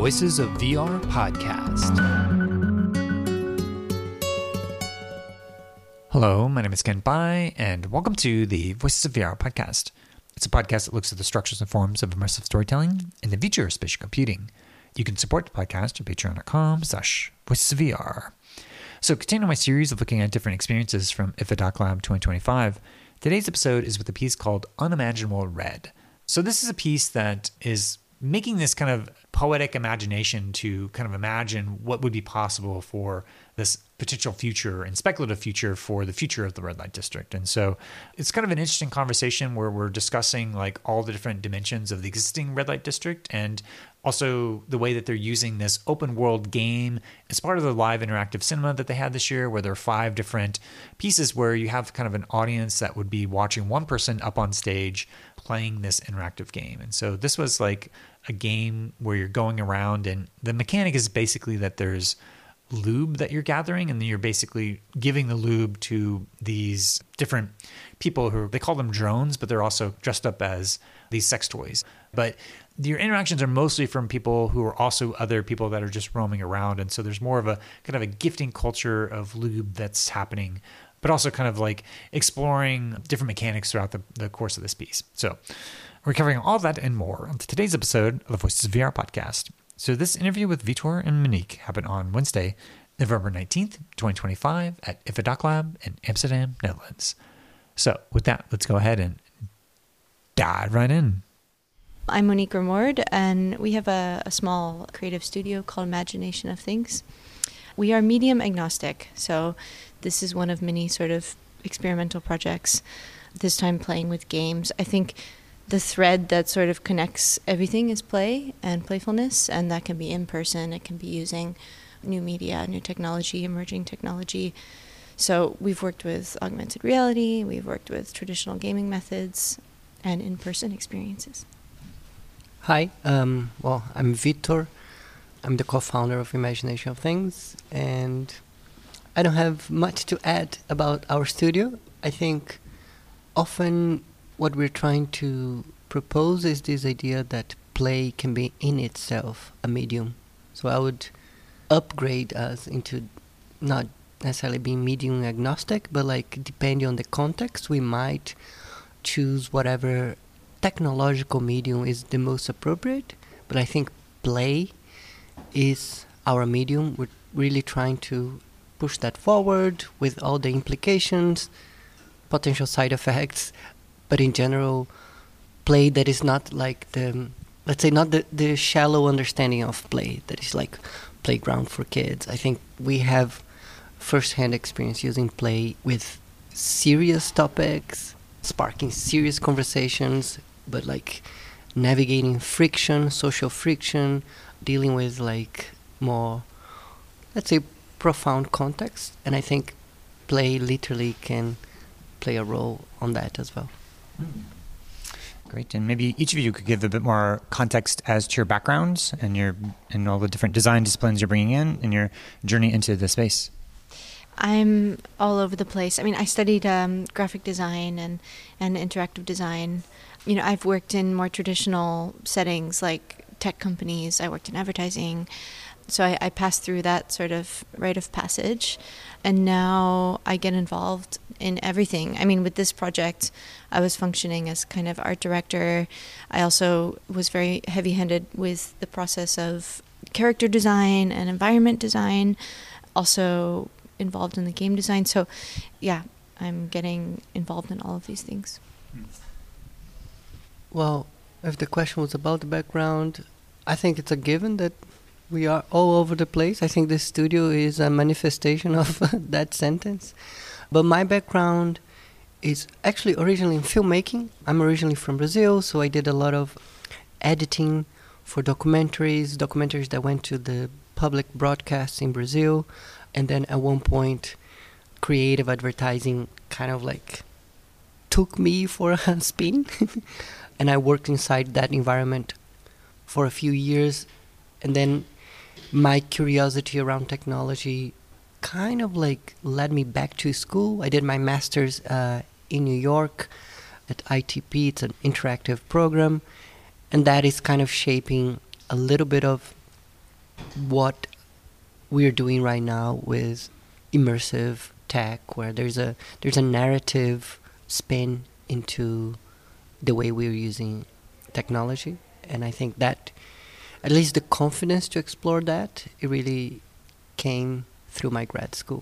Voices of VR podcast. Hello, my name is Ken Bai, and welcome to the Voices of VR podcast. It's a podcast that looks at the structures and forms of immersive storytelling and the future of spatial computing. You can support the podcast at patreon.com/voicesofvr. So, continuing my series of looking at different experiences from IFA Doc Lab 2025, today's episode is with a piece called Unimaginable Red. So this is a piece that is making this kind of poetic imagination to kind of imagine what would be possible for this potential future and speculative future for the future of the red light district. And so it's kind of an interesting conversation where we're discussing like all the different dimensions of the existing red light district and also the way that they're using this open world game as part of the live interactive cinema that they had this year, where there are 5 different pieces where you have kind of an audience that would be watching one person up on stage playing this interactive game. And so this was like a game where you're going around, and the mechanic is basically that there's lube that you're gathering, and then you're basically giving the lube to these different people who, they call them drones, but they're also dressed up as these sex toys. But your interactions are mostly from people who are also other people that are just roaming around. And so there's more of a kind of a gifting culture of lube that's happening, but also kind of like exploring different mechanics throughout the course of this piece. So we're covering all that and more on today's episode of the Voices of VR podcast. So this interview with Vitor and Monique happened on Wednesday, November 19th, 2025 at IFA Doc Lab in Amsterdam, Netherlands. So with that, let's go ahead and dive right in. I'm Monique Remord, and we have a small creative studio called Imagination of Things. We are medium agnostic, so this is one of many sort of experimental projects, this time playing with games. I think the thread that sort of connects everything is play and playfulness, and that can be in person, it can be using new media, new technology, emerging technology. So we've worked with augmented reality, we've worked with traditional gaming methods, and in-person experiences. Hi, I'm Vitor. I'm the co-founder of Imagination of Things, and I don't have much to add about our studio. I think often what we're trying to propose is this idea that play can be in itself a medium. So I would upgrade us into not necessarily being medium agnostic, but like depending on the context, we might choose whatever technological medium is the most appropriate. But I think play is our medium. We're really trying to push that forward with all the implications, potential side effects, but in general, play that is not like let's say not the shallow understanding of play that is like playground for kids. I think we have first-hand experience using play with serious topics, sparking serious conversations, but like navigating friction, social friction, dealing with like more, let's say, profound context. And I think play literally can play a role on that as well. Great. And maybe each of you could give a bit more context as to your backgrounds and all the different design disciplines you're bringing in and your journey into the space. I'm all over the place. I mean, I studied graphic design and interactive design. You know, I've worked in more traditional settings like tech companies. I worked in advertising. So I passed through that sort of rite of passage. And now I get involved in everything. I mean, with this project, I was functioning as kind of art director. I also was very heavy-handed with the process of character design and environment design, also involved in the game design. So, yeah, I'm getting involved in all of these things. Well, if the question was about the background, I think it's a given that we are all over the place. I think this studio is a manifestation of that sentence. But my background is actually originally in filmmaking. I'm originally from Brazil, so I did a lot of editing for documentaries that went to the public broadcasts in Brazil. And then at one point, creative advertising kind of like took me for a spin. And I worked inside that environment for a few years. And then my curiosity around technology kind of like led me back to school. I did my master's in New York at ITP. It's an interactive program. And that is kind of shaping a little bit of what we're doing right now with immersive tech, where there's a narrative spin into the way we're using technology. And I think that at least the confidence to explore that, it really came through my grad school.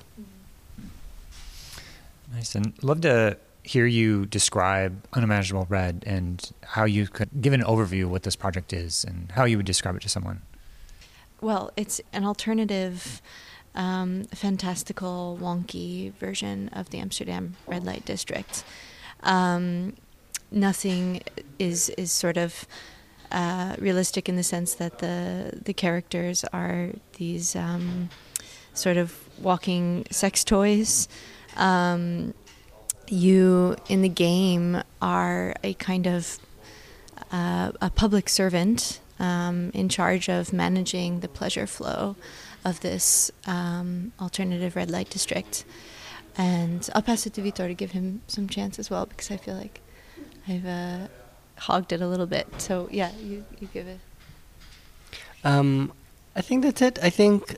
Nice. And love to hear you describe Unimaginable Red and how you could give an overview of what this project is and how you would describe it to someone. Well, it's an alternative, fantastical, wonky version of the Amsterdam red light district. Nothing is sort of realistic in the sense that the characters are these sort of walking sex toys. You in the game are a kind of a public servant in charge of managing the pleasure flow of this alternative red light district. And I'll pass it to Vitor to give him some chance as well, because I feel like I've hogged it a little bit. So yeah, you give it. I think that's it. I think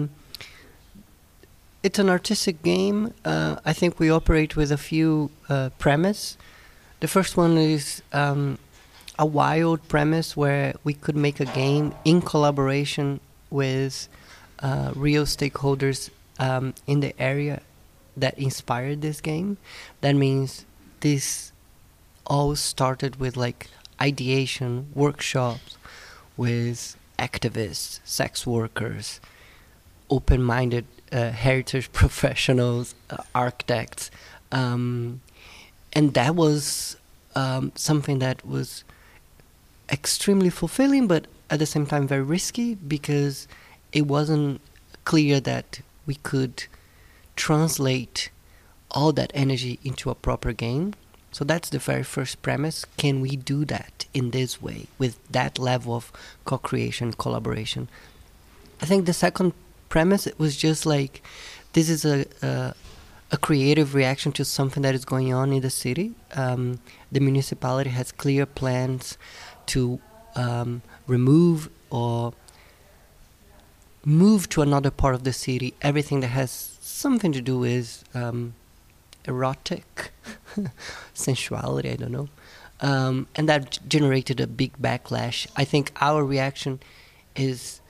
it's an artistic game. I think we operate with a few premise. The first one is a wild premise where we could make a game in collaboration with real stakeholders in the area that inspired this game. That means this all started with like ideation workshops with activists, sex workers, open-minded heritage professionals, architects, and that was something that was extremely fulfilling, but at the same time very risky, because it wasn't clear that we could translate all that energy into a proper game. So that's the very first premise. Can we do that in this way with that level of co-creation, collaboration? I think the second premise, it was just like, this is a creative reaction to something that is going on in the city. The municipality has clear plans to remove or move to another part of the city everything that has something to do with erotic sensuality, I don't know. And that generated a big backlash. I think our reaction is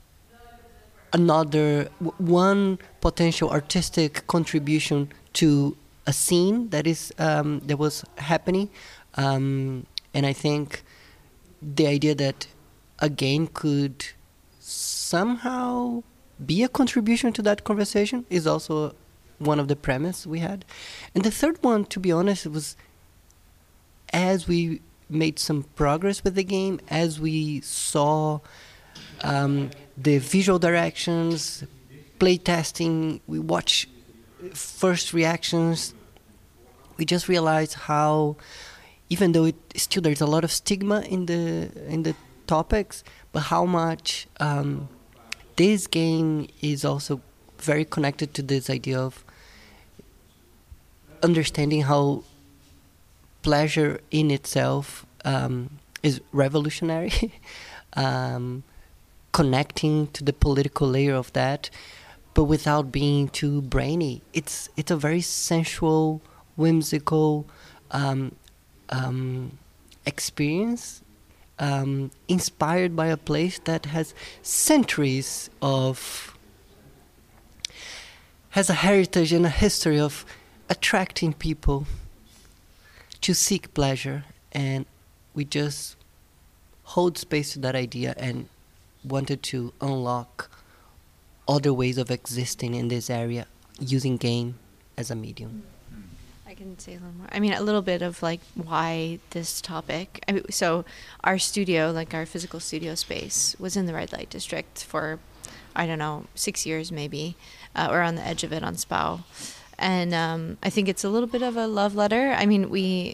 one potential artistic contribution to a scene that is that was happening, and I think the idea that a game could somehow be a contribution to that conversation is also one of the premise we had. And the third one, to be honest, it was as we made some progress with the game, as we saw the visual directions, play testing, we watch first reactions, we just realized how, even though there's a lot of stigma in the topics, but how much this game is also very connected to this idea of understanding how pleasure in itself is revolutionary, connecting to the political layer of that, but without being too brainy. It's a very sensual, whimsical experience, inspired by a place that has centuries has a heritage and a history of attracting people to seek pleasure, and we just hold space to that idea and wanted to unlock other ways of existing in this area using game as a medium. I can say a little more. I mean, a little bit of like why this topic. I mean, so our studio, like our physical studio space, was in the red light district for, I don't know, 6 years maybe, or on the edge of it on Spau. And I think it's a little bit of a love letter. I mean,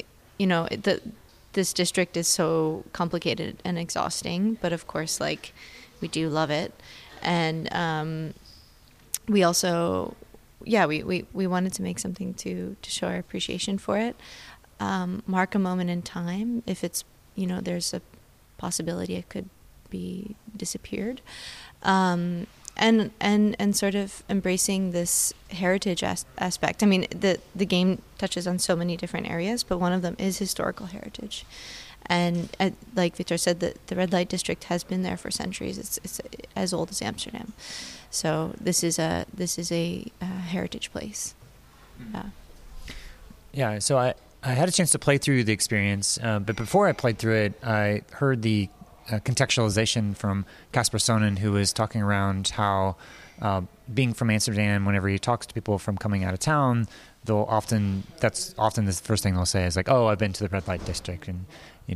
this district is so complicated and exhausting, but of course, like, we do love it. And we also, we wanted to make something to show our appreciation for it. Mark a moment in time. If it's, there's a possibility it could be disappeared. and sort of embracing this heritage aspect. I mean, the game touches on so many different areas, but one of them is historical heritage. And like Victor said, the red light district has been there for centuries. It's as old as Amsterdam. So this is a heritage place. Yeah. Yeah. So I had a chance to play through the experience, but before I played through it, I heard the contextualization from Casper Sonnen, who was talking around how being from Amsterdam, whenever he talks to people from coming out of town, that's often the first thing they'll say is like, "Oh, I've been to the red light district," and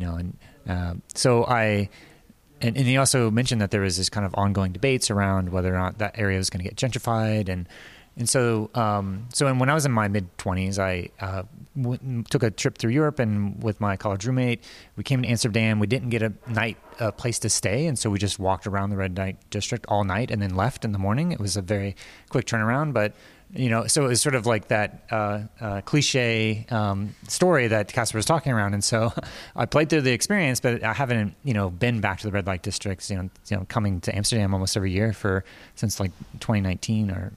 and he also mentioned that there was this kind of ongoing debates around whether or not that area was going to get gentrified, and so when I was in my mid-20s, I took a trip through Europe, and with my college roommate, we came to Amsterdam. We didn't get a place to stay, and so we just walked around the red light district all night and then left in the morning. It was a very quick turnaround, but so it was sort of like that cliche story that Casper was talking around. And so I played through the experience, but I haven't, been back to the red light districts, coming to Amsterdam almost every year since like 2019 or,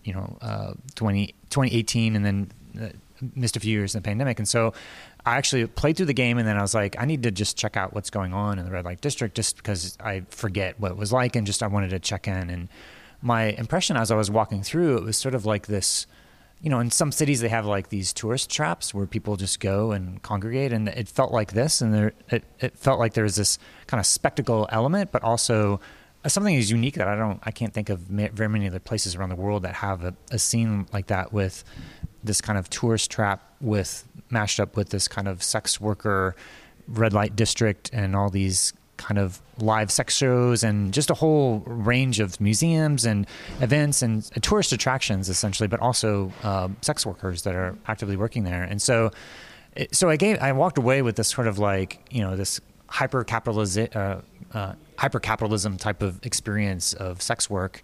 2018, and then missed a few years in the pandemic. And so I actually played through the game, and then I was like, I need to just check out what's going on in the red light district, just because I forget what it was like, and just I wanted to check in. And my impression as I was walking through, it was sort of like this, in some cities they have like these tourist traps where people just go and congregate, and it felt like this, and it felt like there was this kind of spectacle element, but also something is unique that I can't think of very many other places around the world that have a scene like that, with this kind of tourist trap mashed up with this kind of sex worker red light district and all these kind of live sex shows and just a whole range of museums and events and tourist attractions, essentially, but also sex workers that are actively working there. And so I walked away with this sort of like, this hyper capitalism type of experience of sex work,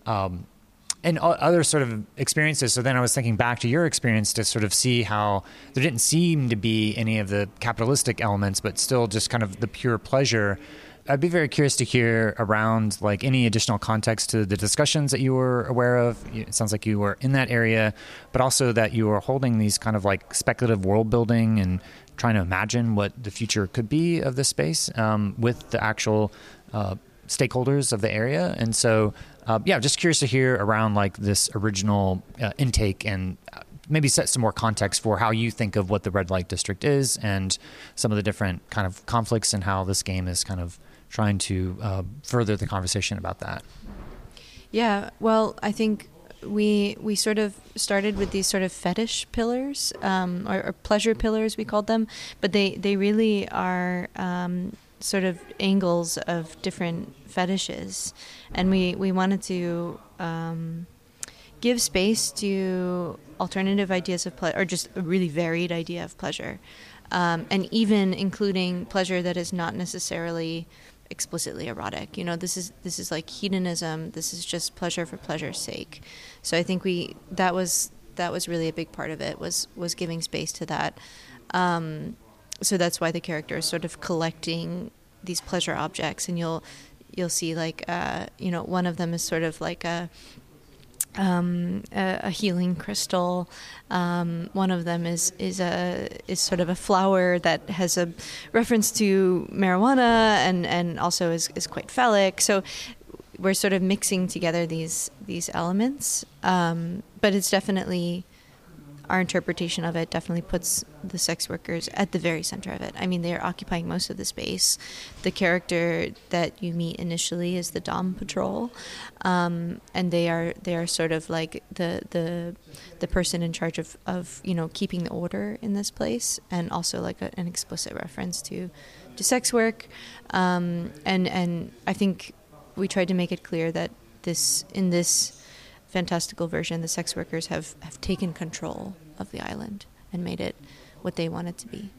and other sort of experiences. So then I was thinking back to your experience to sort of see how there didn't seem to be any of the capitalistic elements, but still just kind of the pure pleasure. I'd be very curious to hear around like any additional context to the discussions that you were aware of. It sounds like you were in that area, but also that you were holding these kind of like speculative world building and trying to imagine what the future could be of this space with the actual stakeholders of the area. And so, just curious to hear around like this original intake, and maybe set some more context for how you think of what the red light district is and some of the different kind of conflicts and how this game is kind of trying to further the conversation about that. Yeah, well, I think we sort of started with these sort of fetish pillars, or pleasure pillars we called them, but they really are sort of angles of different fetishes, and we wanted to give space to alternative ideas of pleasure, or just a really varied idea of pleasure, and even including pleasure that is not necessarily explicitly erotic. This is like hedonism. This is just pleasure for pleasure's sake. So I think that was really a big part of it, was giving space to that. So that's why the character is sort of collecting these pleasure objects, and you'll see like one of them is sort of like a healing crystal. One of them is sort of a flower that has a reference to marijuana and also is quite phallic. So we're sort of mixing together these elements, but it's definitely, our interpretation of it definitely puts the sex workers at the very center of it. I mean, they are occupying most of the space. The character that you meet initially is the Dom Patrol, and they are sort of like the person in charge of keeping the order in this place, and also like an explicit reference to sex work, and I think we tried to make it clear that in this fantastical version, the sex workers have taken control of the island and made it what they want it to be.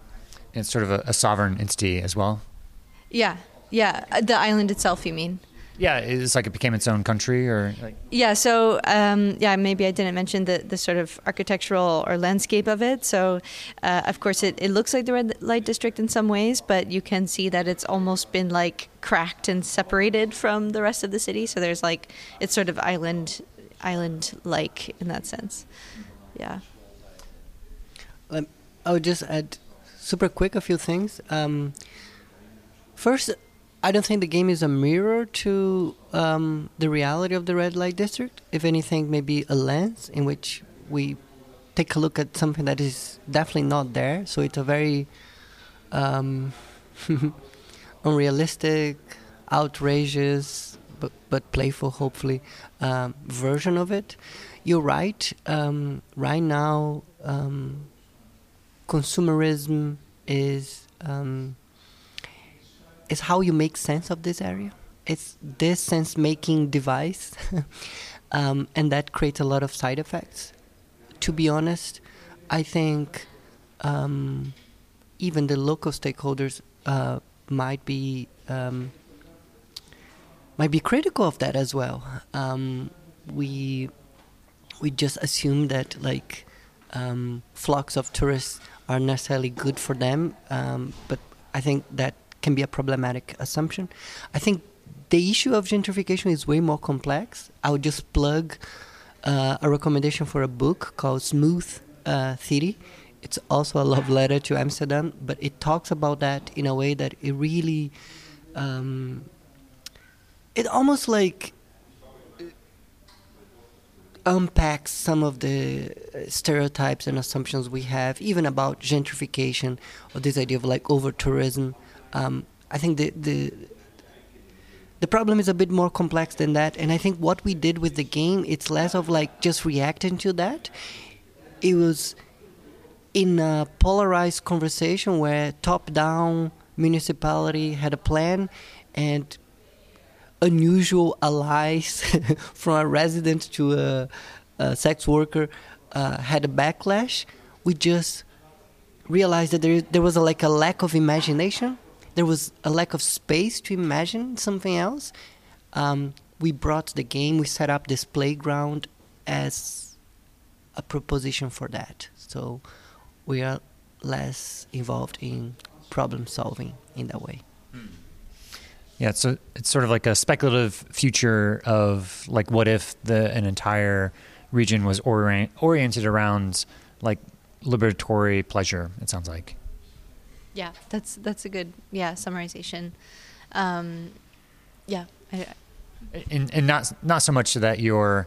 It's sort of a sovereign entity as well? Yeah. The island itself, you mean? Yeah, it's like it became its own country, or like. Yeah, so maybe I didn't mention the sort of architectural or landscape of it. So, of course, it looks like the red light district in some ways, but you can see that it's almost been like cracked and separated from the rest of the city. So there's like, it's sort of island-like in that sense. Yeah. I would just add super quick a few things. First, I don't think the game is a mirror to the reality of the red light district. If anything, maybe a lens in which we take a look at something that is definitely not there. So it's a very unrealistic, outrageous, but playful, hopefully, version of it. You're right. Right now, consumerism is how you make sense of this area. It's this sense-making device, and that creates a lot of side effects. To be honest, I think even the local stakeholders might be critical of that as well. We just assume that like flocks of tourists are necessarily good for them, but I think that can be a problematic assumption. I think the issue of gentrification is way more complex. I would just plug a recommendation for a book called Smooth City. It's also a love letter to Amsterdam, but it talks about that in a way that it really, it almost like unpacks some of the stereotypes and assumptions we have, even about gentrification or this idea of like over-tourism. I think the problem is a bit more complex than that, and I think what we did with the game, it's less of like just reacting to that. It was in a polarized conversation where top-down municipality had a plan and unusual allies from a resident to a sex worker had a backlash. We just realized that there was a lack of imagination. There was a lack of space to imagine something else. We brought the game, we set up this playground as a proposition for that. So we are less involved in problem solving in that way. Yeah, so it's sort of like a speculative future of like what if an entire region was oriented around like liberatory pleasure, it sounds like. Yeah, that's a good summarization. And not so much that you're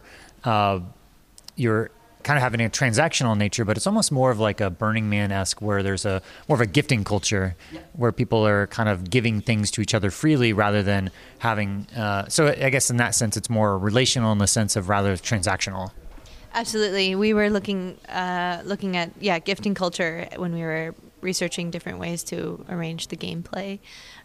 kind of having a transactional nature, but it's almost more of like a Burning Man-esque, where there's more of a gifting culture, where people are kind of giving things to each other freely rather than having. So I guess in that sense, it's more relational in the sense of rather transactional. Absolutely, we were looking at gifting culture when we were researching different ways to arrange the gameplay.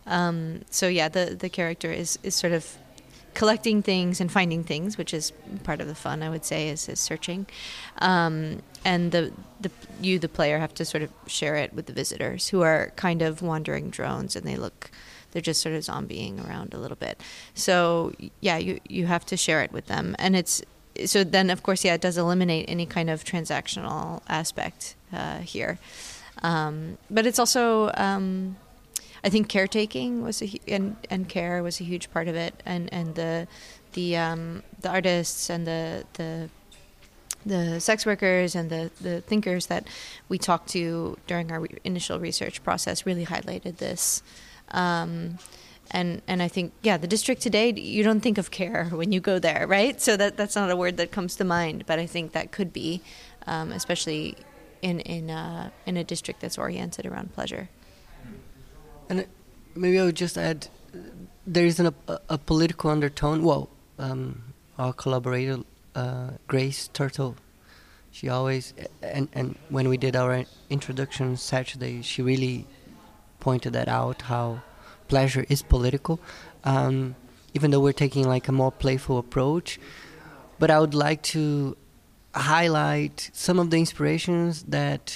The character is sort of collecting things and finding things, which is part of the fun, I would say, is searching. And the player have to sort of share it with the visitors, who are kind of wandering drones, and they're just sort of zombieing around a little bit. So you have to share it with them, and so then of course it does eliminate any kind of transactional aspect here. But it's also I think caretaking was and care was a huge part of it, and the artists and the sex workers and the thinkers that we talked to during our initial research process really highlighted this. And I think the district today, you don't think of care when you go there, right? So that's not a word that comes to mind, but I think that could be, especially in a district that's oriented around pleasure. And maybe I would just add, there is a political undertone. Well, our collaborator, Grace Turtle, she always, and when we did our introduction Saturday, she really pointed that out, how pleasure is political, even though we're taking like a more playful approach. But I would like to highlight some of the inspirations that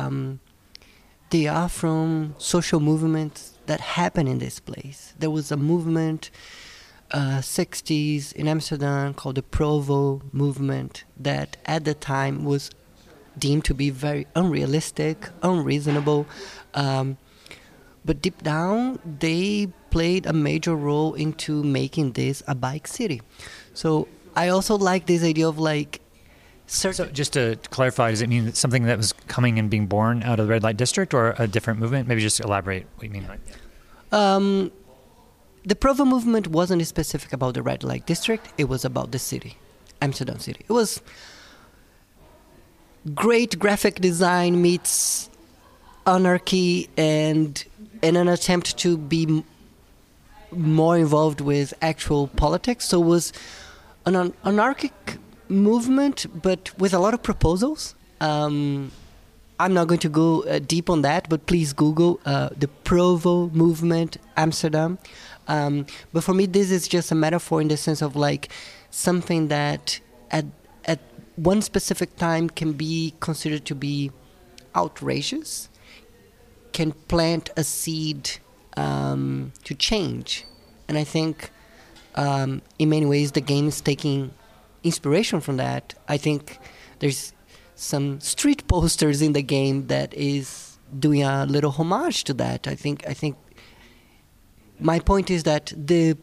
they are from social movements that happen in this place. There was a movement 60s in Amsterdam called the Provo movement that at the time was deemed to be very unrealistic, unreasonable. But deep down, they played a major role into making this a bike city. So I also like this idea of like So just to clarify, does it mean something that was coming and being born out of the red light district or a different movement? Maybe just elaborate what you mean. The Provo movement wasn't specific about the red light district. It was about the city, Amsterdam city. It was great graphic design meets anarchy and in an attempt to be more involved with actual politics. So it was an anarchic movement, but with a lot of proposals. I'm not going to go deep on that, but please Google the Provo movement, Amsterdam. But for me, this is just a metaphor in the sense of like something that at one specific time can be considered to be outrageous, can plant a seed to change. And I think in many ways the game is taking inspiration from that. I think there's some street posters in the game that is doing a little homage to that. I think my point is that the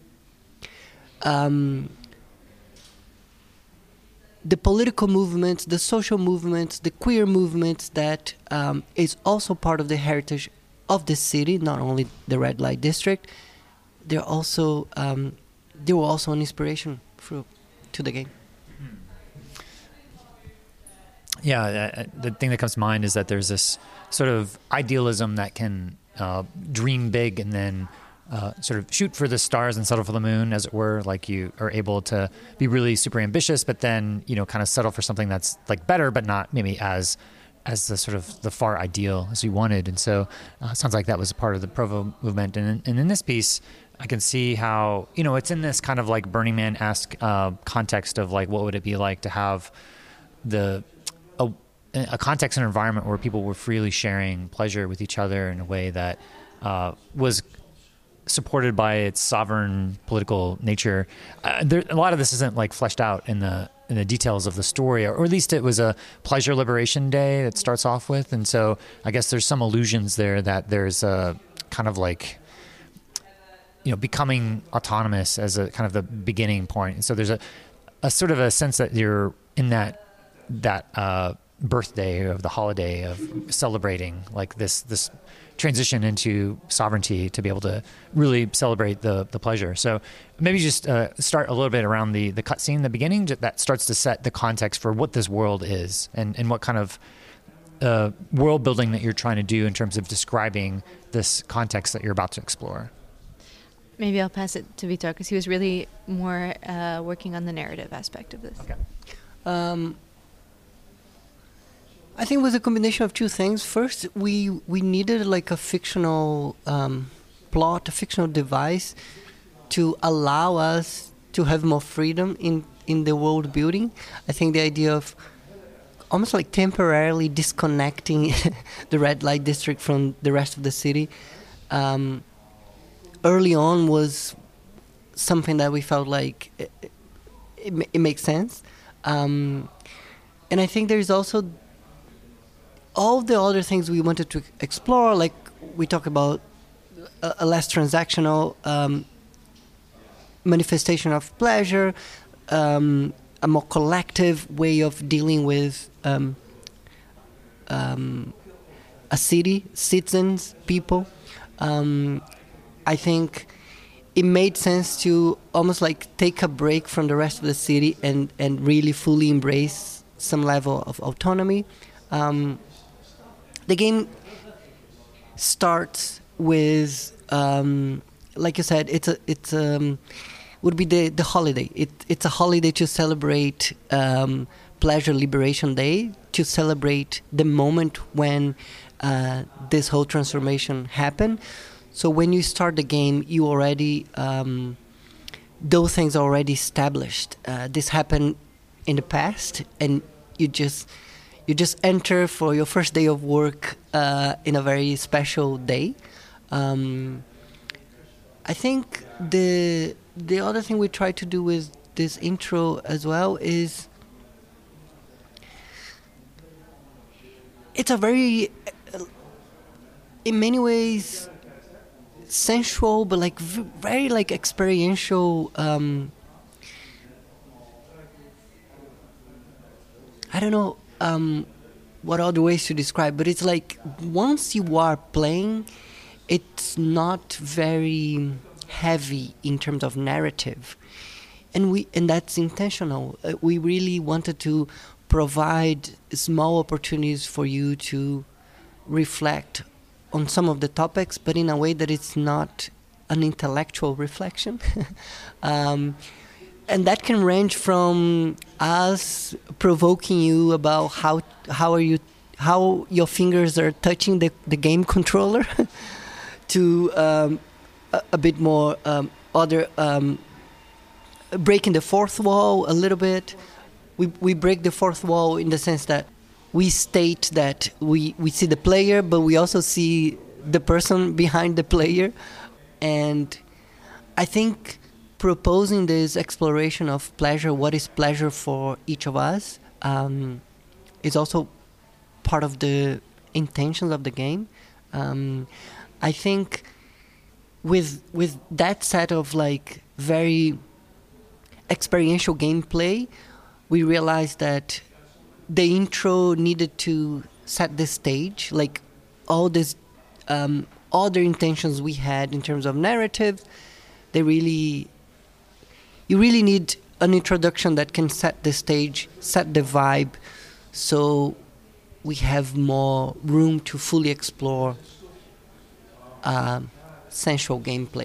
political movements, the social movements, the queer movements that is also part of the heritage of the city, not only the red light district. They were also an inspiration to the game. Yeah, the thing that comes to mind is that there's this sort of idealism that can dream big and then sort of shoot for the stars and settle for the moon, as it were. Like you are able to be really super ambitious, but then, you know, kind of settle for something that's like better, but not maybe as the sort of the far ideal as you wanted. And so it sounds like that was a part of the Provo movement. And in this piece, I can see how, you know, it's in this kind of like Burning Man-esque context of like, what would it be like to have a context and environment where people were freely sharing pleasure with each other in a way that was supported by its sovereign political nature. A lot of this isn't like fleshed out in the details of the story, or at least it was a pleasure liberation day that starts off with. And so I guess there's some allusions there that there's a kind of like, you know, becoming autonomous as a kind of the beginning point. And so there's a sort of a sense that you're in that birthday of the holiday of celebrating like this transition into sovereignty to be able to really celebrate the pleasure. So maybe just start a little bit around the cutscene in the beginning that starts to set the context for what this world is and what kind of world building that you're trying to do in terms of describing this context that you're about to explore. Maybe I'll pass it to Vitor because he was really more working on the narrative aspect of this. Okay. I think it was a combination of two things. First, we needed like a fictional plot, a fictional device to allow us to have more freedom in the world building. I think the idea of almost like temporarily disconnecting the red light district from the rest of the city early on was something that we felt like it makes sense. And I think there's also all the other things we wanted to explore, like we talk about a less transactional manifestation of pleasure, a more collective way of dealing with a city, citizens, people. I think it made sense to almost like take a break from the rest of the city and really fully embrace some level of autonomy. The game starts with, like you said, it's would be the holiday. It's a holiday to celebrate Pleasure Liberation Day, to celebrate the moment when this whole transformation happened. So when you start the game, you already those things are already established. This happened in the past, and you just enter for your first day of work in a very special day. I think the other thing we try to do with this intro as well is it's a very, in many ways, sensual, but like very like experiential. I don't know what other ways to describe, but it's like once you are playing, it's not very heavy in terms of narrative, and that's intentional. We really wanted to provide small opportunities for you to reflect on some of the topics, but in a way that it's not an intellectual reflection. And that can range from us provoking you about how your fingers are touching the game controller to a bit more other breaking the fourth wall a little bit. We break the fourth wall in the sense that we state that we see the player, but we also see the person behind the player. And I think proposing this exploration of pleasure, what is pleasure for each of us, is also part of the intentions of the game. I think with that set of like very experiential gameplay, we realized that the intro needed to set the stage, like all these other intentions we had in terms of narrative. You really need an introduction that can set the stage, set the vibe, so we have more room to fully explore sensual gameplay.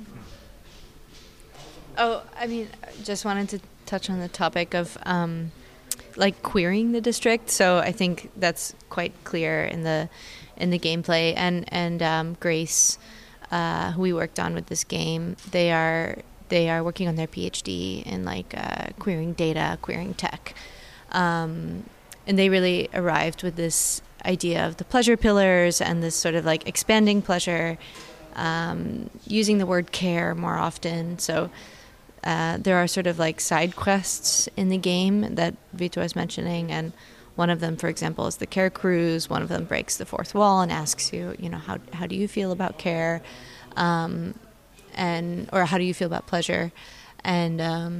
Oh, I mean, just wanted to touch on the topic of like queering the district. So I think that's quite clear in the gameplay. And Grace, who we worked on with this game, they are working on their PhD in like queering data, queering tech, and they really arrived with this idea of the pleasure pillars and this sort of like expanding pleasure, using the word care more often. So there are sort of like side quests in the game that Vitor was mentioning, and one of them, for example, is the care cruise. One of them breaks the fourth wall and asks you, how do you feel about care, or how do you feel about pleasure, and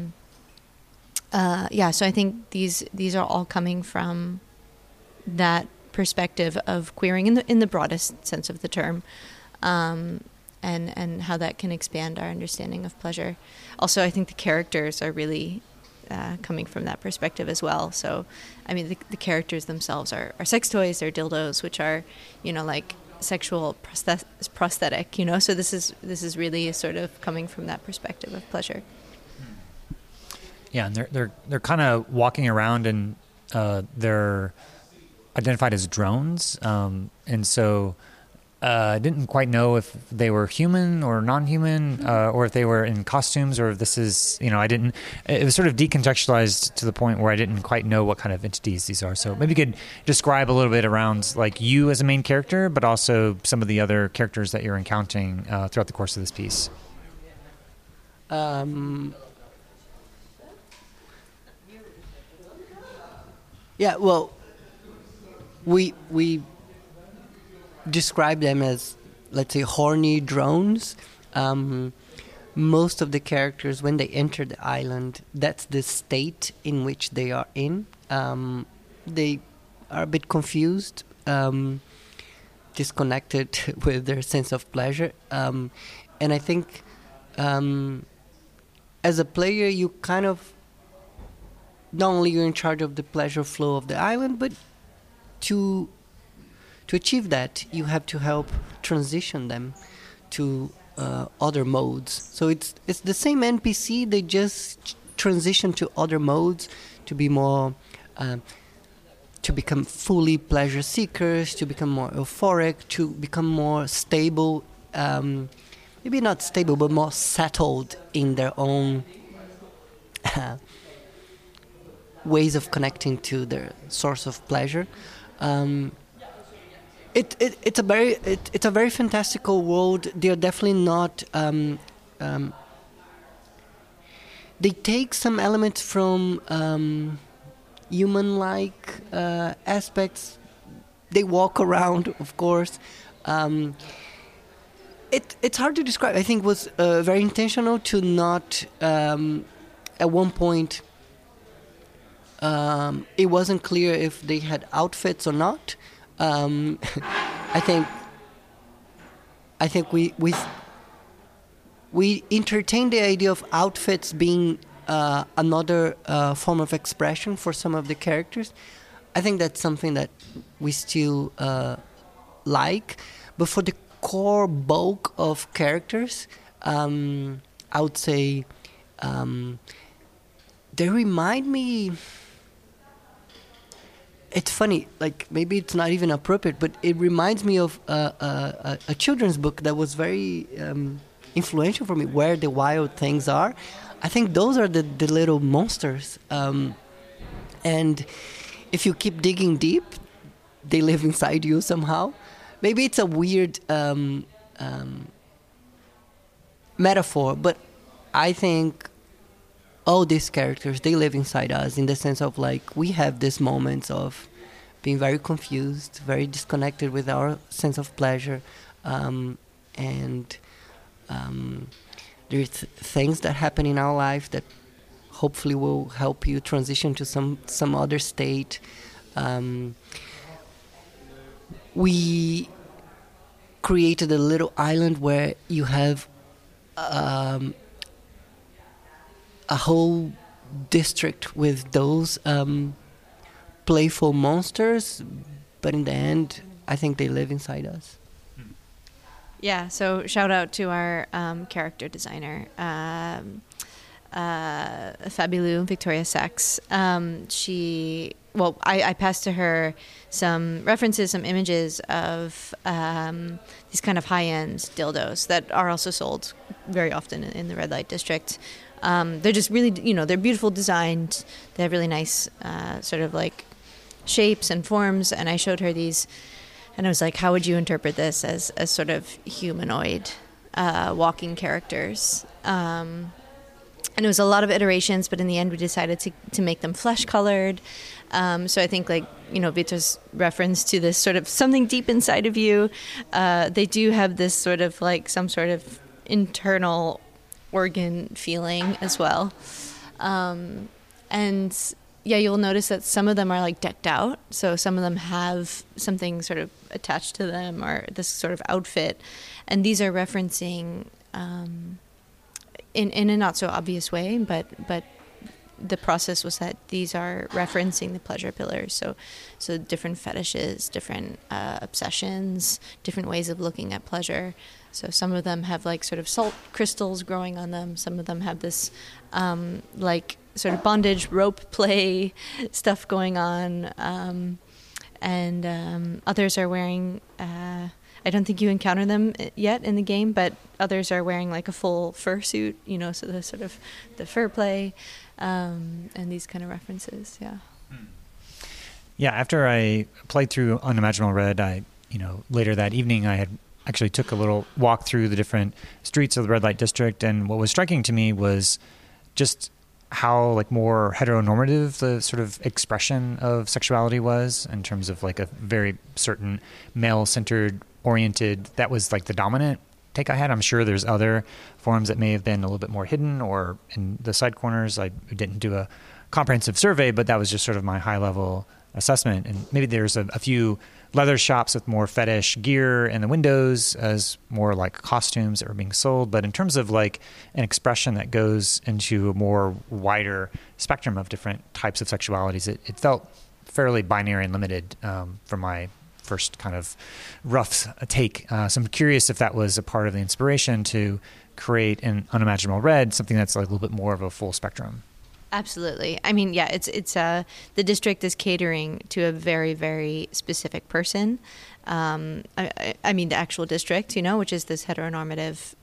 so I think these are all coming from that perspective of queering in the broadest sense of the term, and how that can expand our understanding of pleasure. Also, I think the characters are really coming from that perspective as well. So, I mean, the characters themselves are sex toys, they're dildos, which are, like sexual prosthetic, So this is really sort of coming from that perspective of pleasure. Yeah, and they're kind of walking around, and they're identified as drones, and so I didn't quite know if they were human or non-human, or if they were in costumes, or if this is, I didn't. It was sort of decontextualized to the point where I didn't quite know what kind of entities these are. So maybe you could describe a little bit around like you as a main character, but also some of the other characters that you're encountering throughout the course of this piece. Yeah, well, we describe them as, let's say, horny drones. Most of the characters, when they enter the island, that's the state in which they are in. They are a bit confused, disconnected with their sense of pleasure. And I think as a player, you kind of, not only you're in charge of the pleasure flow of the island, but to achieve that, you have to help transition them to other modes. So it's the same NPC, they just transition to other modes to be more, to become fully pleasure seekers, to become more euphoric, to become more stable, maybe not stable, but more settled in their own ways of connecting to their source of pleasure. It's a very fantastical world. They are definitely not they take some elements from human-like aspects. They walk around, of course. It's hard to describe. I think it was very intentional to not, at one point, it wasn't clear if they had outfits or not. I think we entertained the idea of outfits being another form of expression for some of the characters. I think that's something that we still like, but for the core bulk of characters, I would say they remind me. It's funny, like maybe it's not even appropriate, but it reminds me of a children's book that was very influential for me, Where the Wild Things Are. I think those are the little monsters. And if you keep digging deep, they live inside you somehow. Maybe it's a weird metaphor, but I think all these characters, they live inside us in the sense of like we have these moments of being very confused, very disconnected with our sense of pleasure, and there's things that happen in our life that hopefully will help you transition to some other state. We created a little island where you have a whole district with those playful monsters, but in the end, I think they live inside us. Yeah, so shout out to our character designer, Fabulou Victoria Sachs. I passed to her some references, some images of these kind of high-end dildos that are also sold very often in the red light district. They're just really, they're beautiful designed. They have really nice sort of like shapes and forms. And I showed her these, and I was like, how would you interpret this as sort of humanoid walking characters? And it was a lot of iterations, but in the end we decided to make them flesh-colored. So I think, like, Vitor's reference to this sort of something deep inside of you, they do have this sort of like some sort of internal organ feeling as well. And yeah, you'll notice that some of them are like decked out. So some of them have something sort of attached to them or this sort of outfit. And these are referencing in a not so obvious way, but the process was that these are referencing the pleasure pillars. So different fetishes, different obsessions, different ways of looking at pleasure. So some of them have like sort of salt crystals growing on them. Some of them have this like sort of bondage rope play stuff going on. And others are wearing, I don't think you encounter them yet in the game, but others are wearing like a full fursuit, so the sort of the fur play and these kind of references, yeah. Yeah, after I played through Unimaginable Red, later that evening I had actually took a little walk through the different streets of the red light district, and what was striking to me was just how like more heteronormative the sort of expression of sexuality was in terms of like a very certain male-centered oriented, that was like the dominant take I had. I'm sure there's other forms that may have been a little bit more hidden or in the side corners. I didn't do a comprehensive survey, but that was just sort of my high level assessment. And maybe there's a few leather shops with more fetish gear in the windows as more like costumes that were being sold. But in terms of like an expression that goes into a more wider spectrum of different types of sexualities, it felt fairly binary and limited from my first kind of rough take. So I'm curious if that was a part of the inspiration to create an Unimaginable Red, something that's like a little bit more of a full spectrum. Absolutely. I mean, yeah, it's the district is catering to a very, very specific person. I mean, the actual district, which is this heteronormative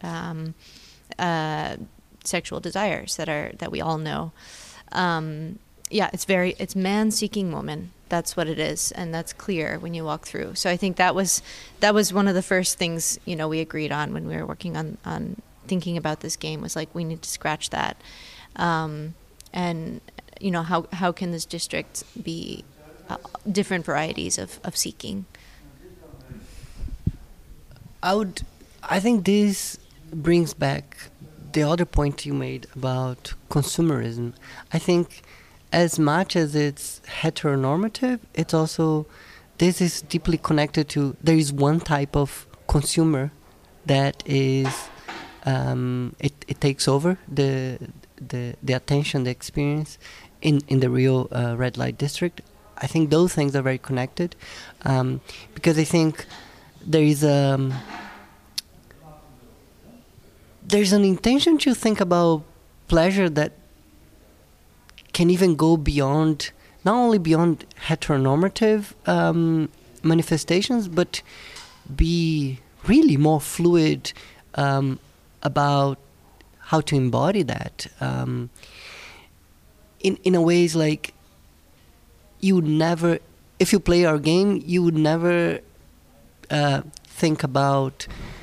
sexual desires that we all know. Yeah, it's man seeking woman. That's what it is, and that's clear when you walk through. So I think that was one of the first things we agreed on when we were working on thinking about this game, was like we need to scratch that. and how can this district be different varieties of seeking? I think this brings back the other point you made about consumerism. I think as much as it's heteronormative, it's also, this is deeply connected to, there is one type of consumer that is, it takes over the attention, the experience in the real red light district. I think those things are very connected, because I think there is there's an intention to think about pleasure that can even go beyond, not only beyond heteronormative manifestations, but be really more fluid about how to embody that. In a ways, like, you would never, if you play our game, you would never think about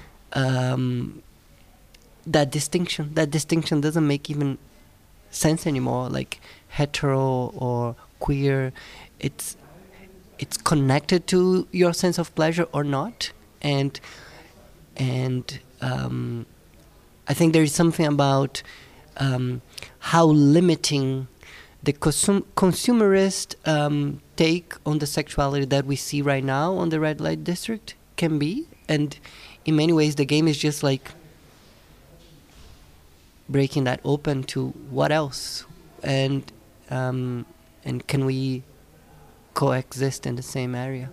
that distinction. That distinction doesn't make even sense anymore. Like hetero or queer, it's connected to your sense of pleasure or not, and I think there is something about how limiting the consumerist take on the sexuality that we see right now on the red light district can be, and in many ways the game is just like breaking that open to what else, and can we coexist in the same area?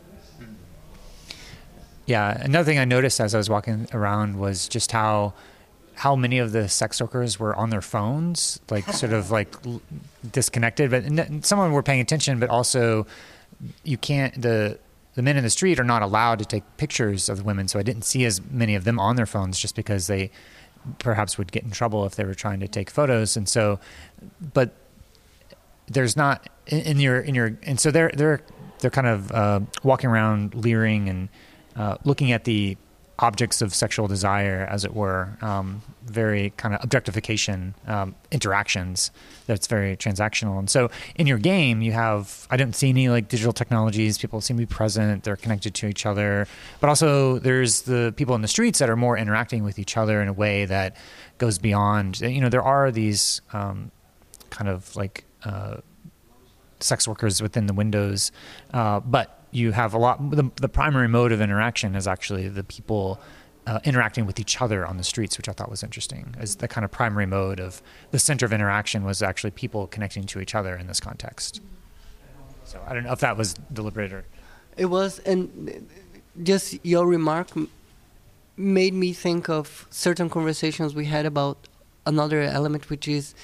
Yeah, another thing I noticed as I was walking around was just how many of the sex workers were on their phones, like sort of like disconnected. But some of them were paying attention, but also you can't. The men in the street are not allowed to take pictures of the women, so I didn't see as many of them on their phones, just because they perhaps would get in trouble if they were trying to take photos. And so, but there's not in your and so they're kind of walking around leering and looking at the objects of sexual desire, as it were, very kind of objectification interactions that's very transactional. And so in your game, you have, I didn't see any like digital technologies. People seem to be present. They're connected to each other. But also there's the people in the streets that are more interacting with each other in a way that goes beyond, there are these kind of like sex workers within the windows, but you have a lot. The primary mode of interaction is actually the people interacting with each other on the streets, which I thought was interesting. As the kind of primary mode of the center of interaction was actually people connecting to each other in this context. So I don't know if that was deliberate or. It was, and just your remark made me think of certain conversations we had about another element, which is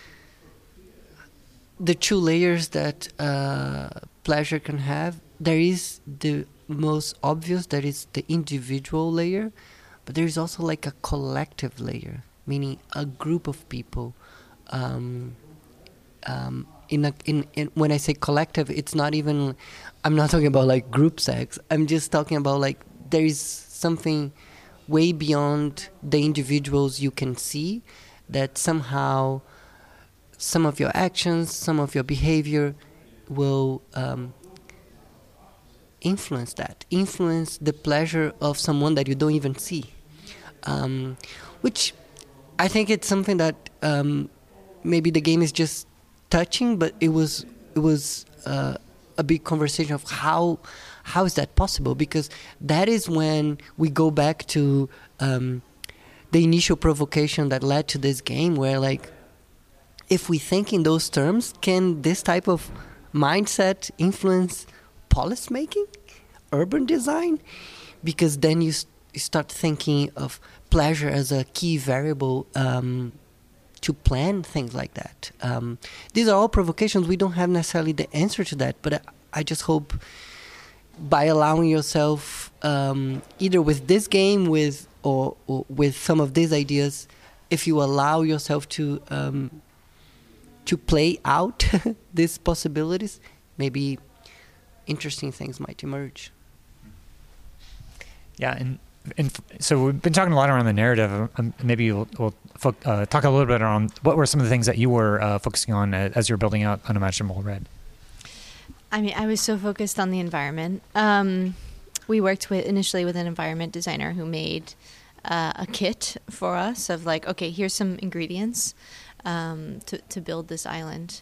the two layers that pleasure can have. There is the most obvious, that is the individual layer, but there is also like a collective layer, meaning a group of people. When I say collective, it's not even, I'm not talking about like group sex. I'm just talking about like there is something way beyond the individuals you can see, that somehow some of your actions, some of your behavior will influence the pleasure of someone that you don't even see, which I think it's something that maybe the game is just touching, but it was a big conversation of how is that possible, because that is when we go back to the initial provocation that led to this game, where like, if we think in those terms, can this type of mindset influence policymaking, urban design? Because then you start thinking of pleasure as a key variable to plan things like that. These are all provocations. We don't have necessarily the answer to that, but I just hope by allowing yourself, either with this game, or with some of these ideas, if you allow yourself to play out these possibilities, maybe interesting things might emerge. Yeah, and So we've been talking a lot around the narrative. Maybe we'll talk a little bit around what were some of the things that you were focusing on as you were building out Unimaginable Red. I mean, I was so focused on the environment. We worked initially with an environment designer who made a kit for us of like, okay, here's some ingredients to build this island.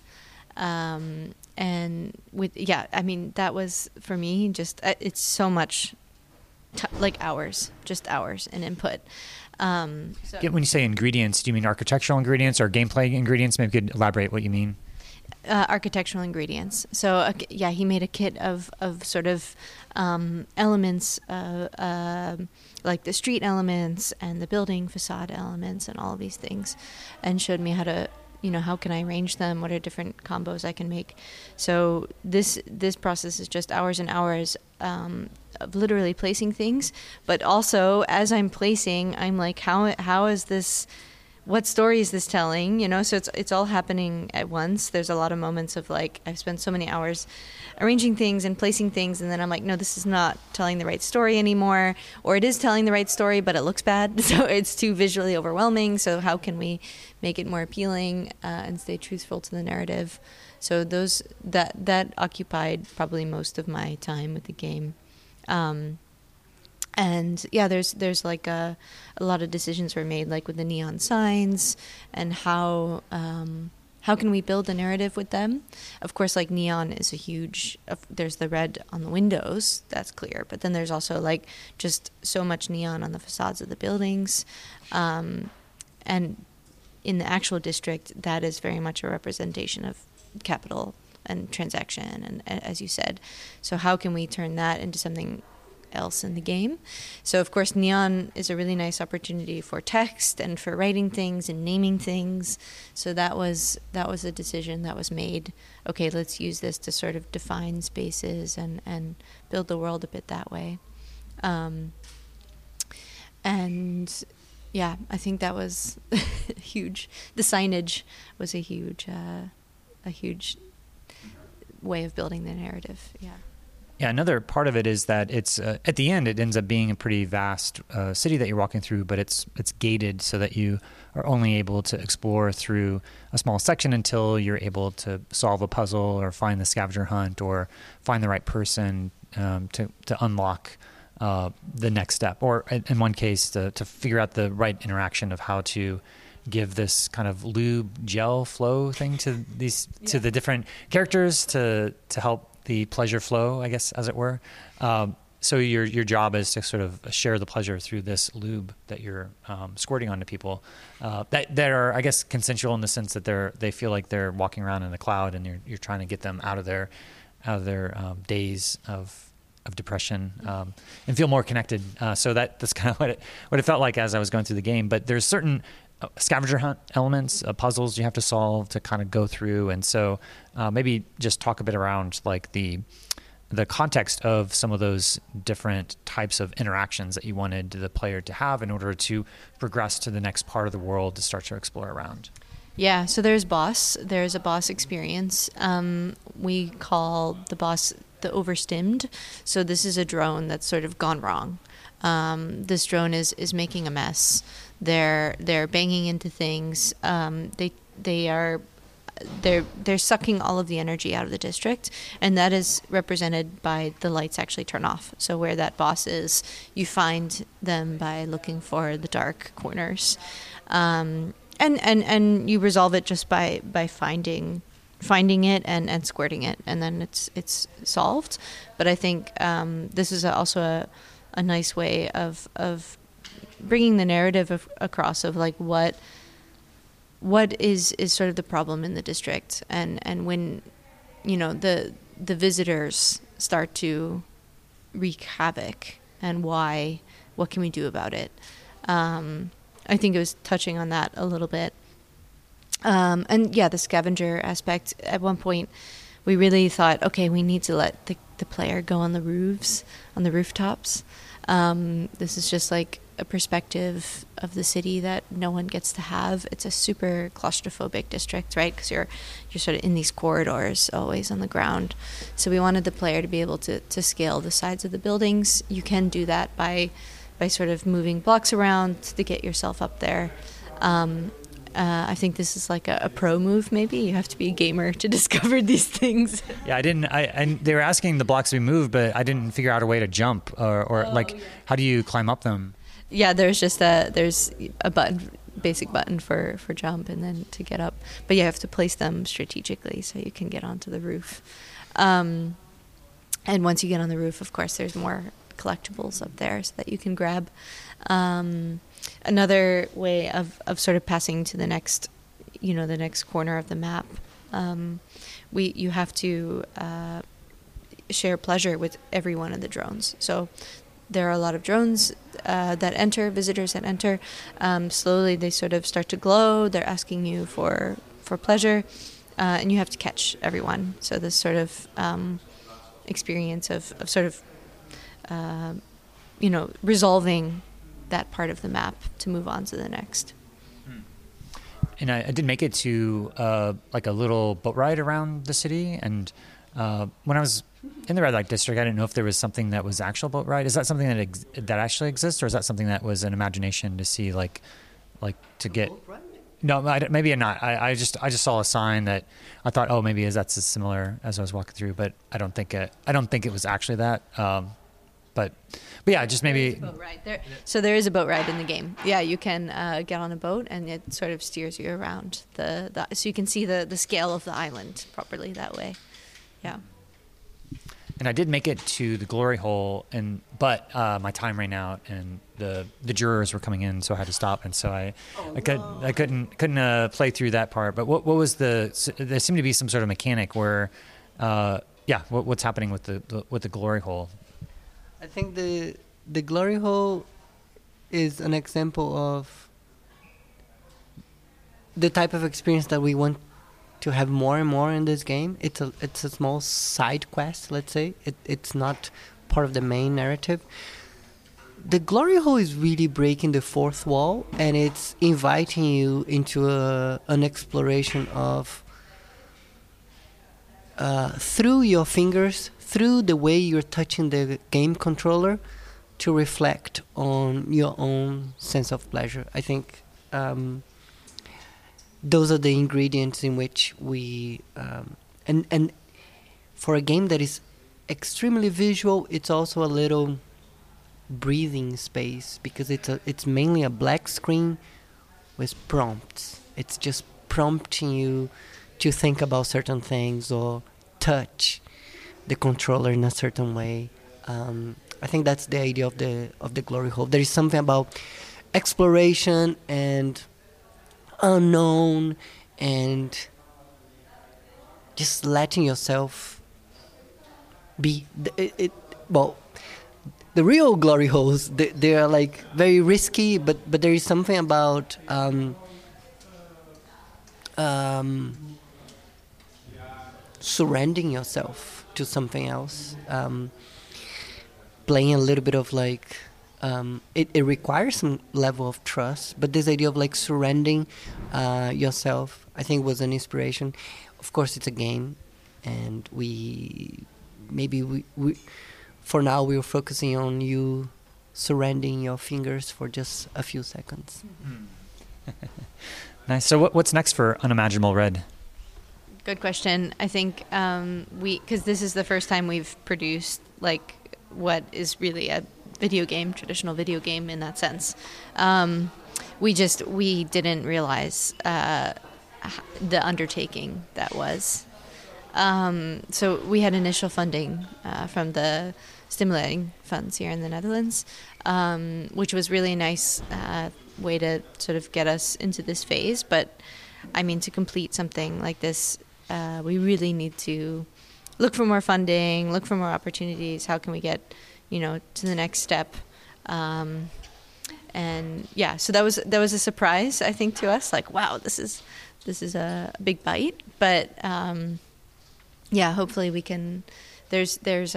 And I mean, that was for me just, it's so much like hours and input. When you say ingredients, do you mean architectural ingredients or gameplay ingredients? Maybe you could elaborate what you mean. Architectural ingredients. So he made a kit of sort of elements, like the street elements and the building facade elements and all of these things, and showed me how to, how can I arrange them? What are different combos I can make? So this process is just hours and hours of literally placing things, but also as I'm placing, I'm like, how is this? What story is this telling? So it's all happening at once. There's a lot of moments of like, I've spent so many hours arranging things and placing things, and then I'm like, no, this is not telling the right story anymore, or it is telling the right story, but it looks bad, so it's too visually overwhelming. So how can we make it more appealing and stay truthful to the narrative? So that occupied probably most of my time with the game. And yeah, there's like a lot of decisions were made, like with the neon signs and how can we build a narrative with them? Of course, like neon is a huge. There's the red on the windows, that's clear. But then there's also like just so much neon on the facades of the buildings, and in the actual district, that is very much a representation of capital and transaction, and as you said. So how can we turn that into something else in the game? So of course neon is a really nice opportunity for text and for writing things and naming things. So that was a decision that was made. Okay, let's use this to sort of define spaces and build the world a bit that way. And yeah, I think that was huge. The signage was a huge way of building the narrative. Yeah, another part of it is that it's at the end it ends up being a pretty vast city that you're walking through, but it's gated so that you are only able to explore through a small section until you're able to solve a puzzle or find the scavenger hunt or find the right person to unlock the next step, or in one case to figure out the right interaction of how to give this kind of lube gel flow thing to these to the different characters to help the pleasure flow, I guess, as it were. So your job is to sort of share the pleasure through this lube that you're squirting onto people that are, I guess, consensual in the sense that they feel like they're walking around in a cloud, and you're trying to get them out of their days of depression and feel more connected. So that's kind of what it felt like as I was going through the game. But there's certain scavenger hunt elements, puzzles you have to solve to kind of go through, and so maybe just talk a bit around like the context of some of those different types of interactions that you wanted the player to have in order to progress to the next part of the world to start to explore around. Yeah, so there's a boss experience. We call the boss the overstimmed. So this is a drone that's sort of gone wrong. This drone is making a mess. They're banging into things. They're sucking all of the energy out of the district, and that is represented by the lights actually turn off. So where that boss is, you find them by looking for the dark corners, and you resolve it just by finding it and squirting it, and then it's solved. But I think this is also a nice way of bringing the narrative across of like what is sort of the problem in the district, and when the visitors start to wreak havoc, and what can we do about it. I think it was touching on that a little bit. And yeah, the scavenger aspect, at one point we really thought, okay, we need to let the player go on the rooftops. This is just like a perspective of the city that no one gets to have. It's a super claustrophobic district, right? Because you're sort of in these corridors, always on the ground. So we wanted the player to be able to scale the sides of the buildings. You can do that by by sort of moving blocks around to get yourself up there. I think this is like a pro move. Maybe you have to be a gamer to discover these things. Yeah, I didn't. They were asking the blocks to be moved, but I didn't figure out a way to jump or how do you climb up them? Yeah, there's a button, basic button for jump and then to get up. But you have to place them strategically so you can get onto the roof. And once you get on the roof, of course, there's more collectibles up there so that you can grab. Another way of sort of passing to the next corner of the map, you have to share pleasure with every one of the drones. So there are a lot of drones visitors that enter. Slowly they sort of start to glow. They're asking you for pleasure, and you have to catch everyone. So this sort of experience of sort of resolving that part of the map to move on to the next. And I did make it to like a little boat ride around the city, and when I was in the red light district, I didn't know if there was something that was actual boat ride. Is that something that actually exists, or is that something that was an imagination to see, like to get? No, maybe not. I just saw a sign that I thought, oh, maybe that's as similar as I was walking through, but I don't think it was actually that. But yeah, just maybe. Boat ride there. So there is a boat ride in the game. Yeah, you can get on a boat and it sort of steers you around so you can see the scale of the island properly that way. Yeah. And I did make it to the glory hole, but my time ran out, and the jurors were coming in, so I had to stop, and so I couldn't play through that part. But what was there seemed to be some sort of mechanic where, what's happening with the glory hole? I think the glory hole is an example of the type of experience that we want to have more and more in this game. It's a small side quest, let's say. It's not part of the main narrative. The glory hole is really breaking the fourth wall, and it's inviting you into an exploration of through your fingers, through the way you're touching the game controller, to reflect on your own sense of pleasure. I think those are the ingredients in which we and for a game that is extremely visual, it's also a little breathing space, because it's mainly a black screen with prompts. It's just prompting you to think about certain things or touch the controller in a certain way. I think that's the idea of the glory hole. There is something about exploration and unknown, and just letting yourself be. The real glory holes, they are like very risky, but there is something about surrendering yourself to something else, playing a little bit of like. It requires some level of trust, but this idea of like surrendering yourself, I think, was an inspiration. Of course, it's a game, and we for now we're focusing on you surrendering your fingers for just a few seconds. Nice. So what's next for Unimaginable Red? Good question. I think because this is the first time we've produced like what is really a traditional video game in that sense. We didn't realize the undertaking that was. So we had initial funding from the stimulating funds here in the Netherlands, which was really a nice way to sort of get us into this phase. But I mean, to complete something like this, we really need to look for more funding, look for more opportunities. How can we get to the next step, and yeah, so that was a surprise, I think, to us. Like, wow, this is a big bite, but hopefully we can. There's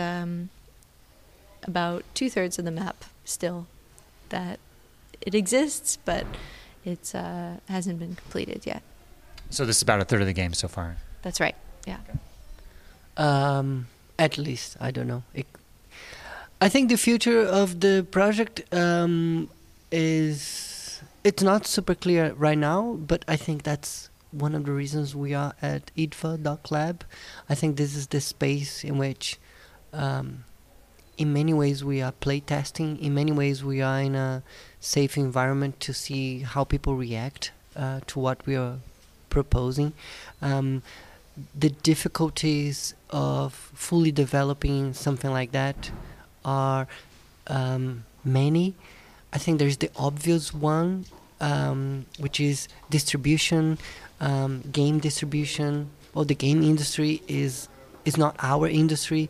about 2/3 of the map still that it exists, but it's hasn't been completed yet. So this is about 1/3 of the game so far. That's right. Yeah. At least, I don't know. I think the future of the project is, it's not super clear right now, but I think that's one of the reasons we are at IDFA.lab. I think this is the space in which, in many ways, we are playtesting. In many ways, we are in a safe environment to see how people react to what we are proposing. The difficulties of fully developing something like that are many. I think there's the obvious one, which is distribution, game distribution. Well, the game industry is not our industry.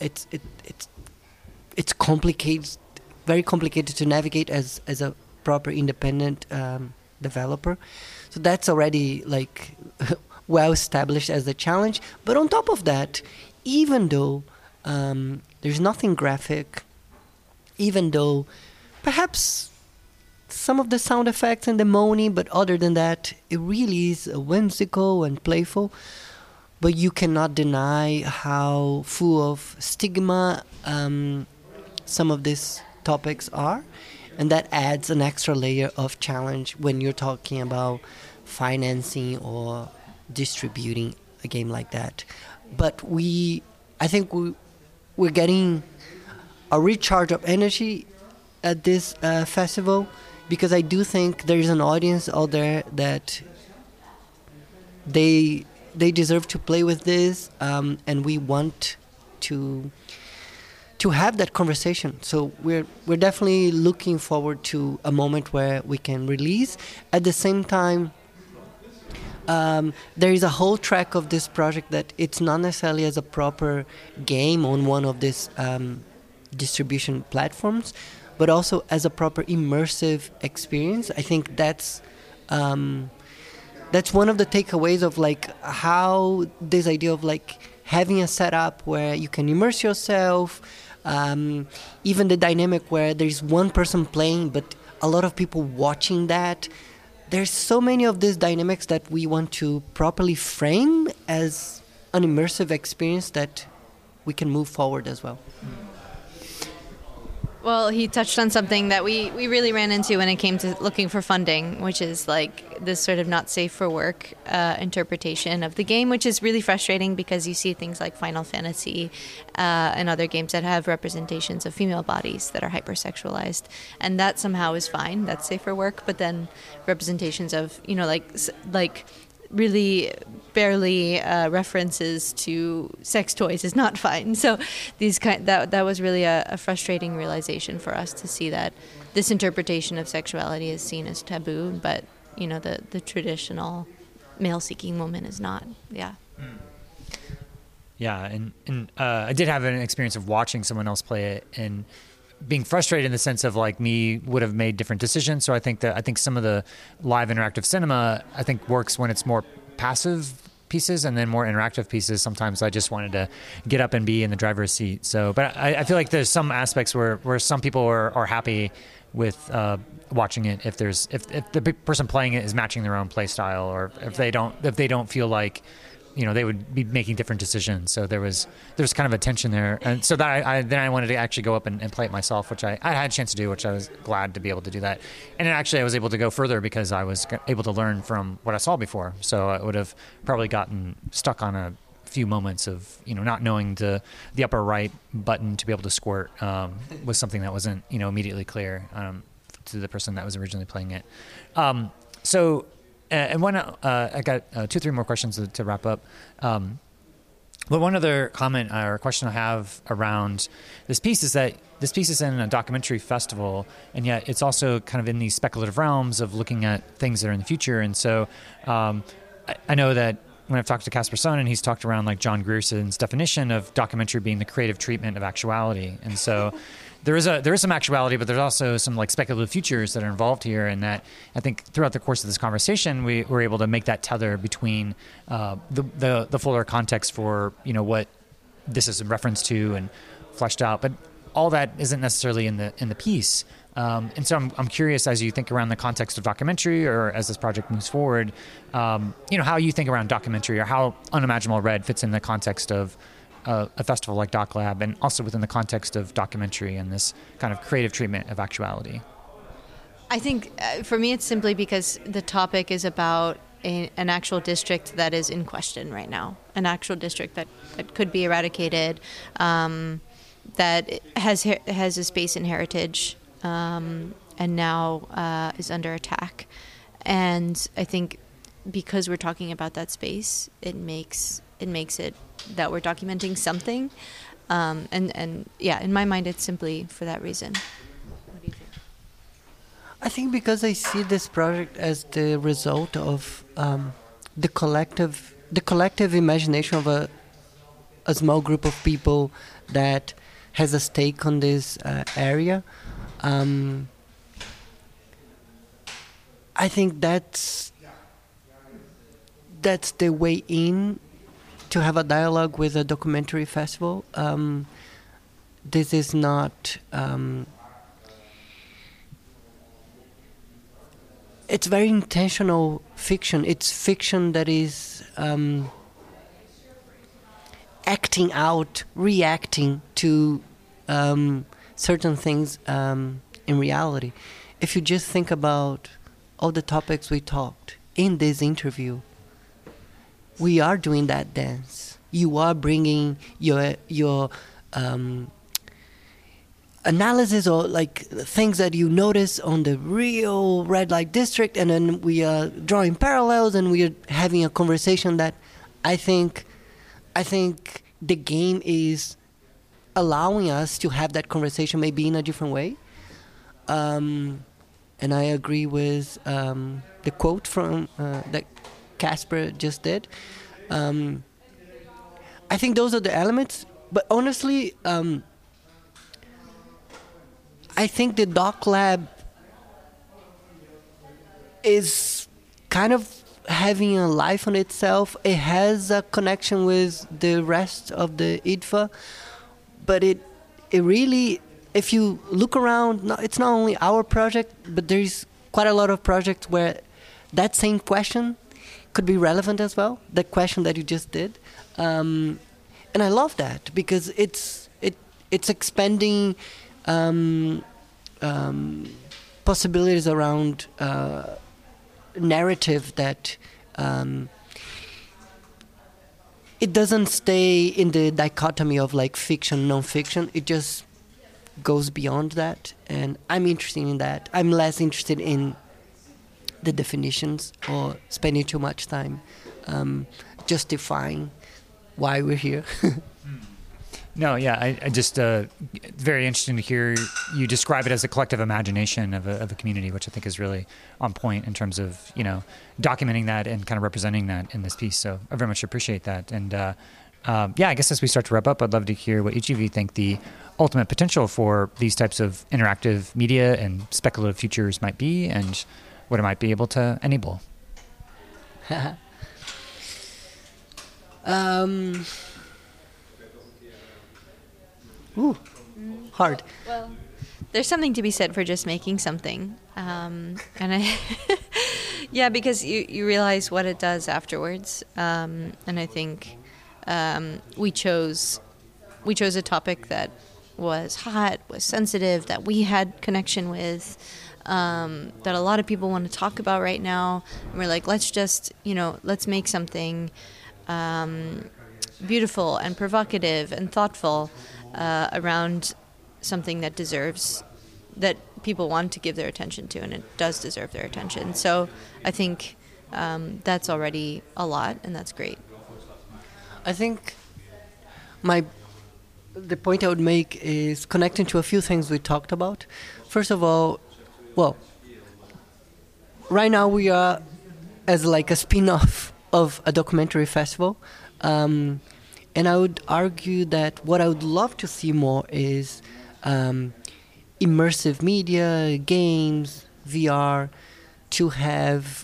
It's complicated, very complicated to navigate as a proper independent developer. So that's already like well established as a challenge. But on top of that, even though there's nothing graphic, even though perhaps some of the sound effects and the moaning, but other than that, it really is whimsical and playful. But you cannot deny how full of stigma some of these topics are. And that adds an extra layer of challenge when you're talking about financing or distributing a game like that. But I think we're getting a recharge of energy at this festival, because I do think there is an audience out there that they deserve to play with this, and we want to have that conversation. So we're definitely looking forward to a moment where we can release. At the same time, there is a whole track of this project that it's not necessarily as a proper game on one of these distribution platforms, but also as a proper immersive experience. I think that's one of the takeaways of like how this idea of like having a setup where you can immerse yourself, even the dynamic where there's one person playing but a lot of people watching that. There's so many of these dynamics that we want to properly frame as an immersive experience that we can move forward as well. Well, he touched on something that we really ran into when it came to looking for funding, which is like this sort of not safe for work interpretation of the game, which is really frustrating because you see things like Final Fantasy and other games that have representations of female bodies that are hypersexualized, and that somehow is fine, that's safe for work, but then representations of, like really barely references to sex toys is not fine. So that was really a frustrating realization for us to see that this interpretation of sexuality is seen as taboo, but the traditional male-seeking woman is not. Yeah. Yeah, and I did have an experience of watching someone else play it and being frustrated in the sense of like me would have made different decisions. So I think some of the live interactive cinema works when it's more passive pieces, and then more interactive pieces. Sometimes I just wanted to get up and be in the driver's seat. So, but I feel like there's some aspects where some people are happy with watching it if the person playing it is matching their own play style, or if they don't feel like they would be making different decisions. So there was kind of a tension there, and so that I wanted to actually go up and play it myself, which I had a chance to do, which I was glad to be able to do that. And then actually I was able to go further because I was able to learn from what I saw before. So I would have probably gotten stuck on a few moments of not knowing the upper right button to be able to squirt was something that wasn't immediately clear to the person that was originally playing it. And I got 2-3 more questions to wrap up. But one other comment or question I have around this piece is that this piece is in a documentary festival, and yet it's also kind of in these speculative realms of looking at things that are in the future. And so I know that when I've talked to Casper Son, and he's talked around like John Grierson's definition of documentary being the creative treatment of actuality. And so there is some actuality, but there's also some like speculative futures that are involved here, and that I think throughout the course of this conversation we were able to make that tether between the fuller context for what this is a reference to and fleshed out, but all that isn't necessarily in the piece. And so I'm curious, as you think around the context of documentary, or as this project moves forward, how you think around documentary, or how Unimaginable Red fits in the context of a festival like Doc Lab, and also within the context of documentary and this kind of creative treatment of actuality? I think for me it's simply because the topic is about an actual district that is in question right now, an actual district that could be eradicated, that has a space in heritage, and now is under attack. And I think because we're talking about that space, it makes it that we're documenting something, and yeah, in my mind, it's simply for that reason. What do you think? I think because I see this project as the result of the collective imagination of a small group of people that has a stake on this area. I think that's the way in to have a dialogue with a documentary festival. This is not. It's very intentional fiction. It's fiction that is acting out, reacting to certain things in reality. If you just think about all the topics we talked in this interview, we are doing that dance. You are bringing your analysis or like things that you notice on the real red light district, and then we are drawing parallels and we are having a conversation that I think the game is allowing us to have that conversation maybe in a different way. And I agree with the quote from that Casper just did. I think those are the elements, but honestly, I think the Doc Lab is kind of having a life on itself. It has a connection with the rest of the IDFA, but it really, if you look around, it's not only our project, but there's quite a lot of projects where that same question could be relevant as well, the question that you just did. And I love that because it's expanding possibilities around narrative that it doesn't stay in the dichotomy of like fiction, non-fiction. It just goes beyond that, and I'm interested in that. I'm less interested in the definitions or spending too much time justifying why we're here. No, yeah, I just very interesting to hear you describe it as a collective imagination of a community, which I think is really on point in terms of, you know, documenting that and kind of representing that in this piece. So I very much appreciate that. And yeah, I guess as we start to wrap up, I'd love to hear what each of you think the ultimate potential for these types of interactive media and speculative futures might be, and what it might be able to enable. Hard. Well, there's something to be said for just making something, and I, yeah, because you realize what it does afterwards, and I think we chose a topic that was hot, was sensitive, that we had connection with, that a lot of people want to talk about right now. And we're like, let's just, let's make something beautiful and provocative and thoughtful around something that deserves, that people want to give their attention to, and it does deserve their attention. So I think that's already a lot, and that's great. I think the point I would make is connecting to a few things we talked about. First of all, well, right now we are as like a spin-off of a documentary festival. And I would argue that what I would love to see more is immersive media, games, VR, to have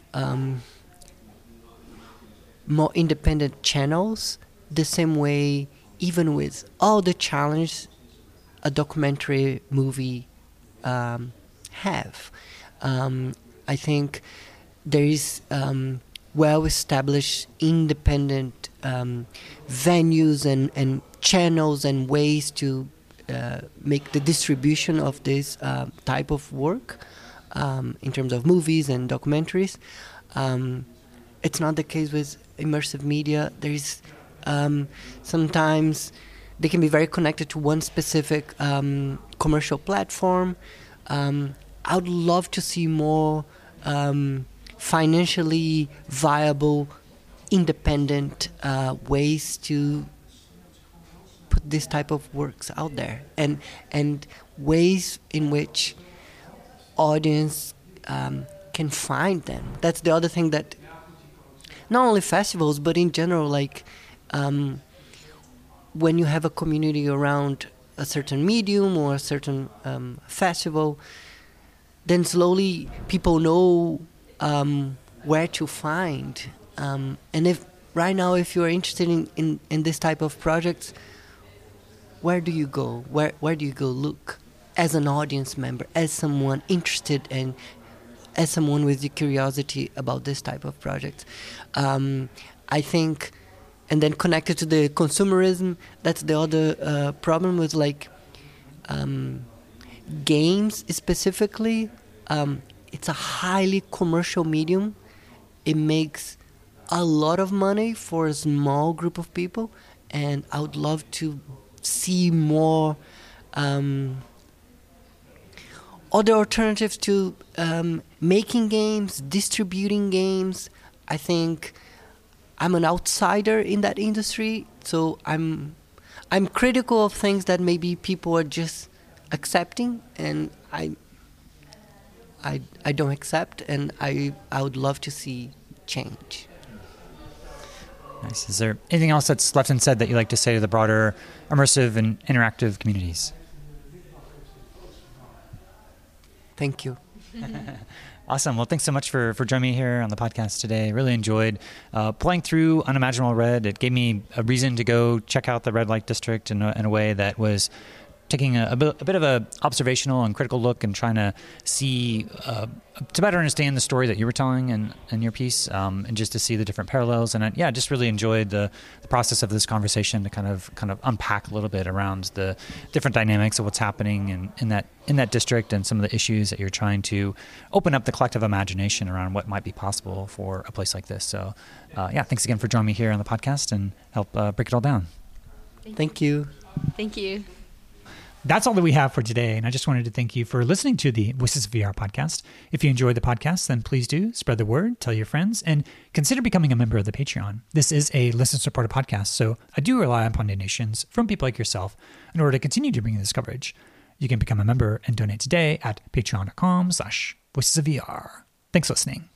more independent channels, the same way, even with all the challenge a documentary movie have. I think there is well-established independent venues and channels and ways to make the distribution of this type of work in terms of movies and documentaries. It's not the case with immersive media. There is sometimes they can be very connected to one specific commercial platform. I would love to see more financially viable, independent ways to put this type of works out there, and ways in which audience can find them. That's the other thing that not only festivals but in general, like when you have a community around a certain medium or a certain festival, then slowly people know where to find. And if right now, if you're interested in this type of projects, where do you go? Where do you go look as an audience member, as someone interested and as someone with the curiosity about this type of projects? I think, and then connected to the consumerism, that's the other problem with like games specifically. It's a highly commercial medium. It makes a lot of money for a small group of people, and I would love to see more other alternatives to making games, distributing games. I think I'm an outsider in that industry, so I'm critical of things that maybe people are just accepting, and I don't accept, and I would love to see change. Nice. Is there anything else that's left unsaid that you'd like to say to the broader immersive and interactive communities? Thank you. Awesome. Well, thanks so much for joining me here on the podcast today. Really enjoyed playing through Unimaginable Red. It gave me a reason to go check out the Red Light District in a way that was taking a bit of a observational and critical look and trying to see, to better understand the story that you were telling in your piece, and just to see the different parallels. And I just really enjoyed the process of this conversation to kind of unpack a little bit around the different dynamics of what's happening in that district and some of the issues that you're trying to open up the collective imagination around what might be possible for a place like this. So, thanks again for joining me here on the podcast and help break it all down. Thank you. Thank you. That's all that we have for today, and I just wanted to thank you for listening to the Voices of VR podcast. If you enjoyed the podcast, then please do spread the word, tell your friends, and consider becoming a member of the Patreon. This is a listener-supported podcast, so I do rely upon donations from people like yourself in order to continue to bring this coverage. You can become a member and donate today at patreon.com/voicesofvr. Thanks for listening.